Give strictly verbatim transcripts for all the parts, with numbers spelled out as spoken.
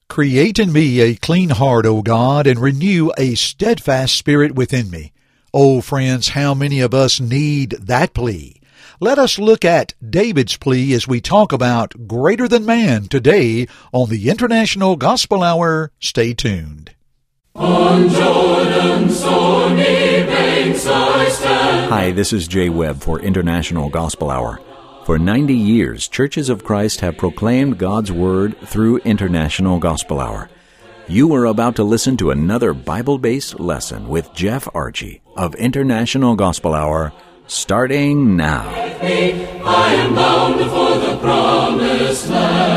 Create in me a clean heart, O God, and renew a steadfast spirit within me. Oh, friends, how many of us need that plea? Let us look at David's plea as we talk about Greater Than Man today on the International Gospel Hour. Stay tuned. On Jordan's stormy banks I stand. Hi, this is Jay Webb for International Gospel Hour. For ninety years, Churches of Christ have proclaimed God's Word through International Gospel Hour. You are about to listen to another Bible-based lesson with Jeff Archie of International Gospel Hour, starting now. I am bound for the promised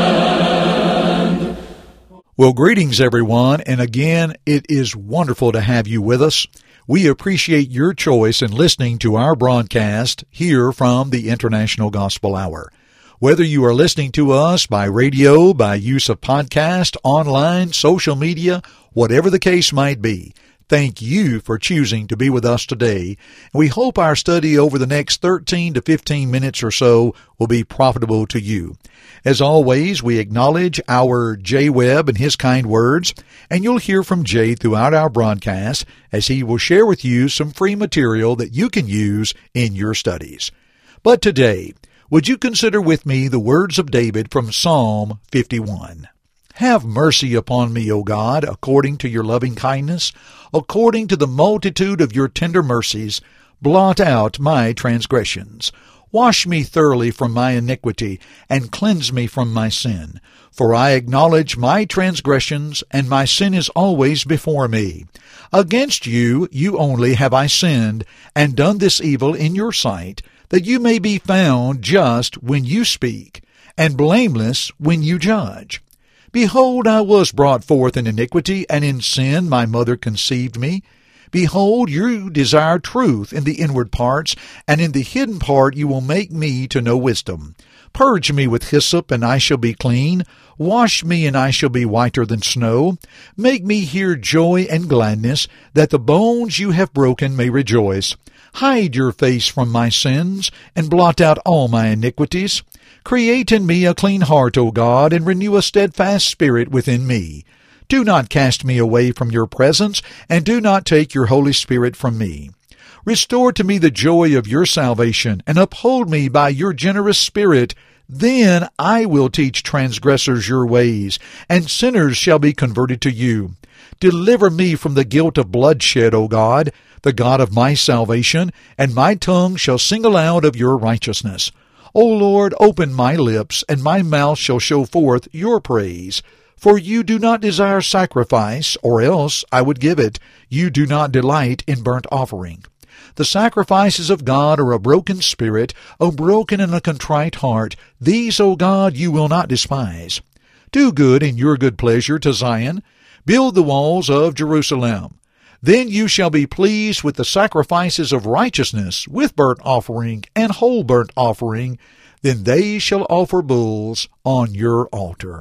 land. Well, greetings, everyone, and again, it is wonderful to have you with us. We appreciate your choice in listening to our broadcast here from the International Gospel Hour. Whether you are listening to us by radio, by use of podcast, online, social media, whatever the case might be, thank you for choosing to be with us today. We hope our study over the next thirteen to fifteen minutes or so will be profitable to you. As always, we acknowledge our Jay Webb and his kind words, and you'll hear from Jay throughout our broadcast as he will share with you some free material that you can use in your studies. But today, would you consider with me the words of David from Psalm fifty-one? Have mercy upon me, O God, according to your loving kindness, according to the multitude of your tender mercies, blot out my transgressions. Wash me thoroughly from my iniquity, and cleanse me from my sin. For I acknowledge my transgressions, and my sin is always before me. Against you, you only have I sinned, and done this evil in your sight, that you may be found just when you speak, and blameless when you judge. Behold, I was brought forth in iniquity, and in sin my mother conceived me. Behold, you desire truth in the inward parts, and in the hidden part you will make me to know wisdom. Purge me with hyssop, and I shall be clean. Wash me, and I shall be whiter than snow. Make me hear joy and gladness, that the bones you have broken may rejoice. Hide your face from my sins, and blot out all my iniquities. Create in me a clean heart, O God, and renew a steadfast spirit within me. Do not cast me away from your presence, and do not take your Holy Spirit from me. Restore to me the joy of your salvation, and uphold me by your generous spirit. Then I will teach transgressors your ways, and sinners shall be converted to you. Deliver me from the guilt of bloodshed, O God, the God of my salvation, and my tongue shall sing aloud of your righteousness. O Lord, open my lips, and my mouth shall show forth your praise. For you do not desire sacrifice, or else I would give it. You do not delight in burnt offering. The sacrifices of God are a broken spirit, a broken and a contrite heart. These, O God, you will not despise. Do good in your good pleasure to Zion. Build the walls of Jerusalem. Then you shall be pleased with the sacrifices of righteousness, with burnt offering and whole burnt offering. Then they shall offer bulls on your altar.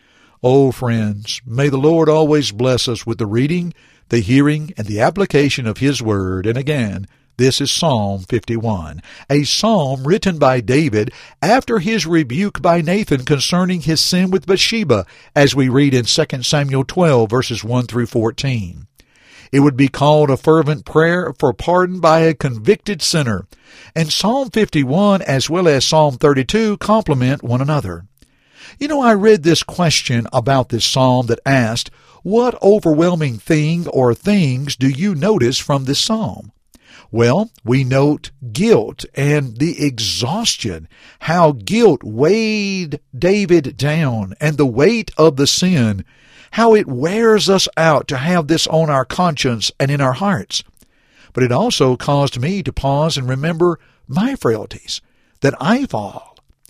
Oh, friends, may the Lord always bless us with the reading, the hearing, and the application of His Word. And again, this is Psalm fifty-one, a psalm written by David after his rebuke by Nathan concerning his sin with Bathsheba, as we read in Second Samuel twelve, verses one through fourteen. It would be called a fervent prayer for pardon by a convicted sinner. And Psalm fifty-one, as well as Psalm thirty-two, complement one another. You know, I read this question about this psalm that asked, what overwhelming thing or things do you notice from this psalm? Well, we note guilt and the exhaustion, how guilt weighed David down, and the weight of the sin, how it wears us out to have this on our conscience and in our hearts. But it also caused me to pause and remember my frailties, that I fall.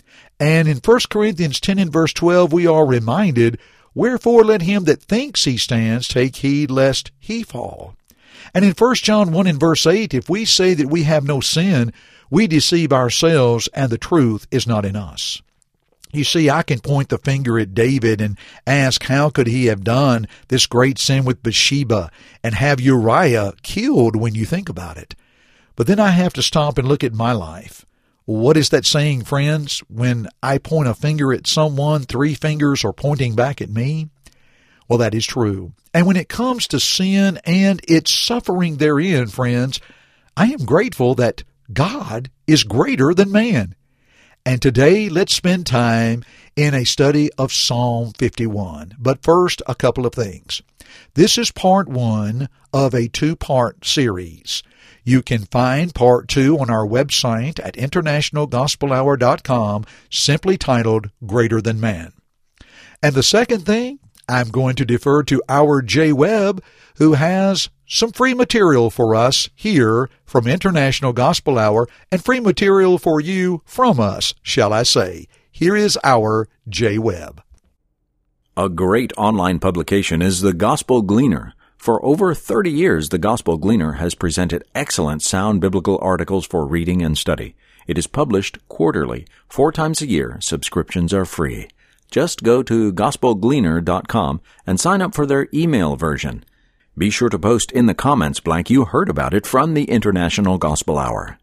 And in First Corinthians ten and verse twelve, we are reminded, wherefore let him that thinks he stands take heed lest he fall. And in First John one and verse eight, if we say that we have no sin, we deceive ourselves, and the truth is not in us. You see, I can point the finger at David and ask, how could he have done this great sin with Bathsheba and have Uriah killed when you think about it? But then I have to stop and look at my life. What is that saying, friends? When I point a finger at someone, three fingers are pointing back at me. Well, that is true. And when it comes to sin and its suffering therein, friends, I am grateful that God is greater than man. And today, let's spend time in a study of Psalm fifty-one. But first, a couple of things. This is part one of a two-part series. You can find part two on our website at international gospel hour dot com, simply titled Greater Than Man. And the second thing, I'm going to defer to our Jay Webb, who has some free material for us here from International Gospel Hour, and free material for you from us, shall I say. Here is our Jay Webb. A great online publication is the Gospel Gleaner. For over thirty years, the Gospel Gleaner has presented excellent sound biblical articles for reading and study. It is published quarterly, four times a year. Subscriptions are free. Just go to gospel gleaner dot com and sign up for their email version. Be sure to post in the comments blank you heard about it from the International Gospel Hour.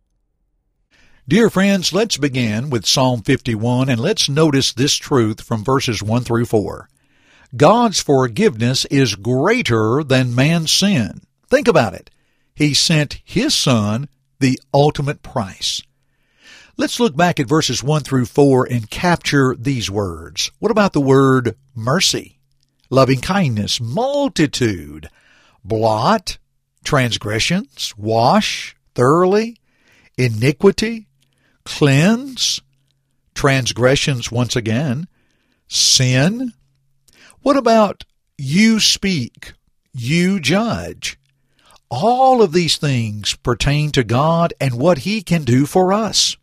Dear friends, let's begin with Psalm fifty-one, and let's notice this truth from verses one through four. God's forgiveness is greater than man's sin. Think about it. He sent His Son, the ultimate price. Let's look back at verses one through four and capture these words. What about the word mercy, loving kindness, multitude, blot, transgressions, wash, thoroughly, iniquity, cleanse, transgressions once again, sin? What about you speak, you judge? All of these things pertain to God and what He can do for us.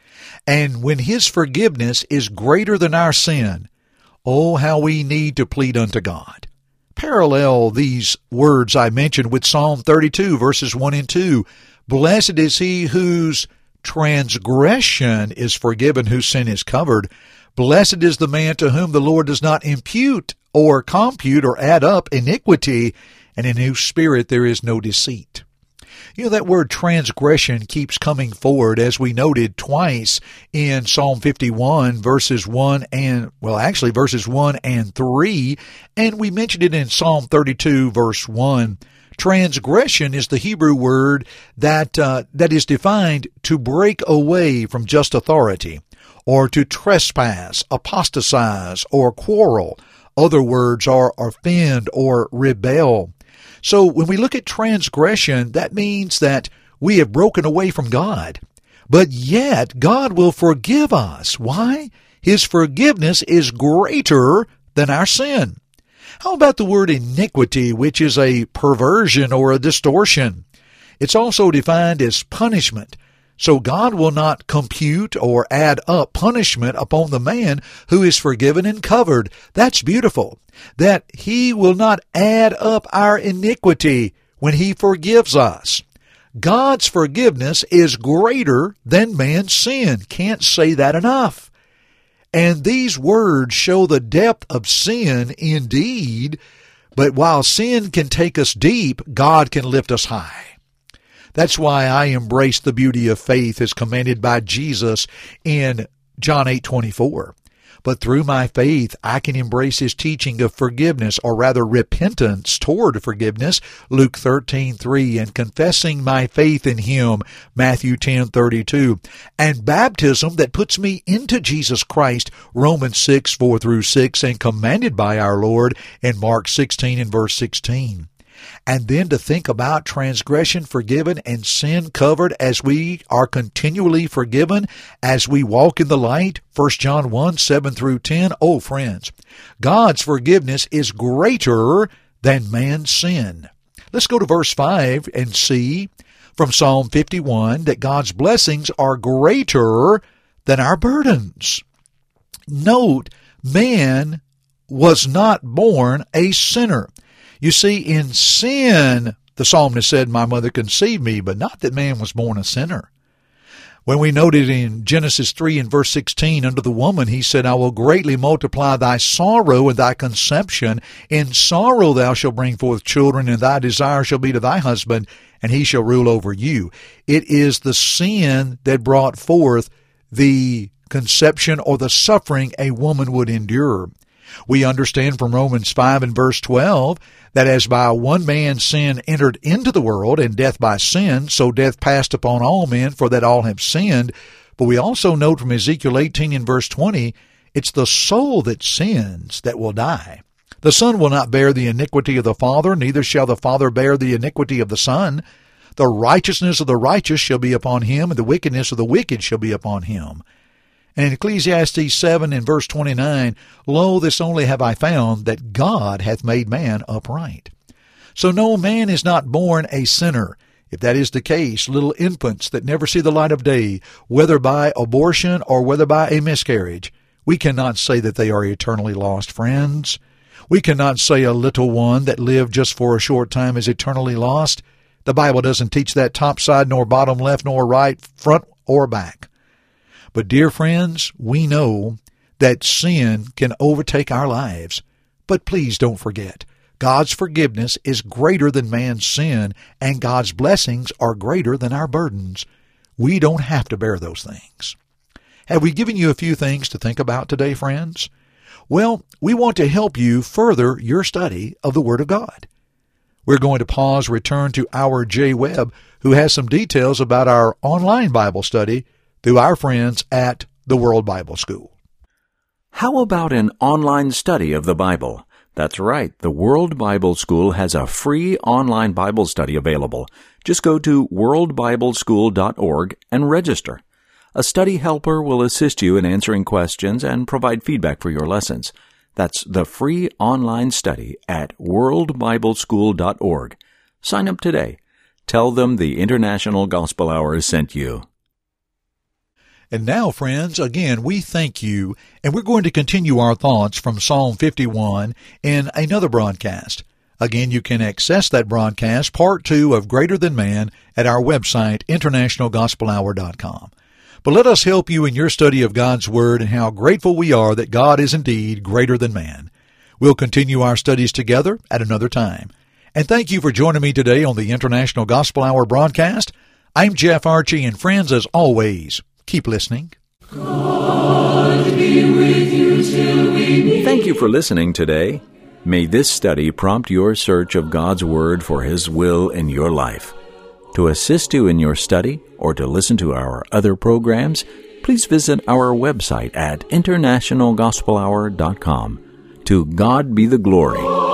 And when His forgiveness is greater than our sin, oh, how we need to plead unto God. Parallel these words I mentioned with Psalm thirty-two, verses one and two. Blessed is he whose transgression is forgiven, whose sin is covered. Blessed is the man to whom the Lord does not impute or compute or add up iniquity, and in whose spirit there is no deceit. You know, that word transgression keeps coming forward, as we noted twice in Psalm fifty-one, verses one and, well, actually verses one and three, and we mentioned it in Psalm thirty-two, verse one. Transgression is the Hebrew word that uh, that is defined to break away from just authority, or to trespass, apostatize, or quarrel. Other words are offend or rebel. So when we look at transgression, that means that we have broken away from God. But yet, God will forgive us. Why? His forgiveness is greater than our sin. How about the word iniquity, which is a perversion or a distortion? It's also defined as punishment. So God will not compute or add up punishment upon the man who is forgiven and covered. That's beautiful. That He will not add up our iniquity when He forgives us. God's forgiveness is greater than man's sin. Can't say that enough. And these words show the depth of sin indeed, but while sin can take us deep, God can lift us high. That's why I embrace the beauty of faith as commanded by Jesus in John eight twenty-four. But through my faith, I can embrace His teaching of forgiveness, or rather repentance toward forgiveness, Luke thirteen three, and confessing my faith in Him, Matthew ten thirty-two, and baptism that puts me into Jesus Christ, Romans six four through six, and commanded by our Lord in Mark sixteen and verse sixteen. And then to think about transgression forgiven and sin covered as we are continually forgiven as we walk in the light, First John one, seven through ten. Oh, friends, God's forgiveness is greater than man's sin. Let's go to verse five and see from Psalm fifty-one that God's blessings are greater than our burdens. Note, man was not born a sinner. You see, in sin, the psalmist said, my mother conceived me, but not that man was born a sinner. When we noted in Genesis three and verse sixteen, under the woman, He said, I will greatly multiply thy sorrow and thy conception. In sorrow thou shalt bring forth children, and thy desire shall be to thy husband, and he shall rule over you. It is the sin that brought forth the conception or the suffering a woman would endure. We understand from Romans five and verse twelve that as by one man's sin entered into the world, and death by sin, so death passed upon all men, for that all have sinned. But we also note from Ezekiel eighteen and verse twenty, it's the soul that sins that will die. The Son will not bear the iniquity of the Father, neither shall the Father bear the iniquity of the Son. The righteousness of the righteous shall be upon him, and the wickedness of the wicked shall be upon him. And in Ecclesiastes seven and verse twenty-nine, Lo, this only have I found, that God hath made man upright. So no, man is not born a sinner. If that is the case, little infants that never see the light of day, whether by abortion or whether by a miscarriage, we cannot say that they are eternally lost, friends. We cannot say a little one that lived just for a short time is eternally lost. The Bible doesn't teach that top side, nor bottom left, nor right, front or back. But dear friends, we know that sin can overtake our lives. But please don't forget, God's forgiveness is greater than man's sin, and God's blessings are greater than our burdens. We don't have to bear those things. Have we given you a few things to think about today, friends? Well, we want to help you further your study of the Word of God. We're going to pause, return to our Jay Webb, who has some details about our online Bible study through our friends at the World Bible School. How about an online study of the Bible? That's right, the World Bible School has a free online Bible study available. Just go to world bible school dot org and register. A study helper will assist you in answering questions and provide feedback for your lessons. That's the free online study at world bible school dot org. Sign up today. Tell them the International Gospel Hour sent you. And now, friends, again, we thank you, and we're going to continue our thoughts from Psalm fifty-one in another broadcast. Again, you can access that broadcast, part two of Greater Than Man, at our website, international gospel hour dot com. But let us help you in your study of God's Word and how grateful we are that God is indeed greater than man. We'll continue our studies together at another time. And thank you for joining me today on the International Gospel Hour broadcast. I'm Jeff Archie, and friends, as always, keep listening. God be with you till we meet. Thank you for listening today. May this study prompt your search of God's Word for His will in your life. To assist you in your study or to listen to our other programs, please visit our website at international gospel hour dot com. To God be the glory.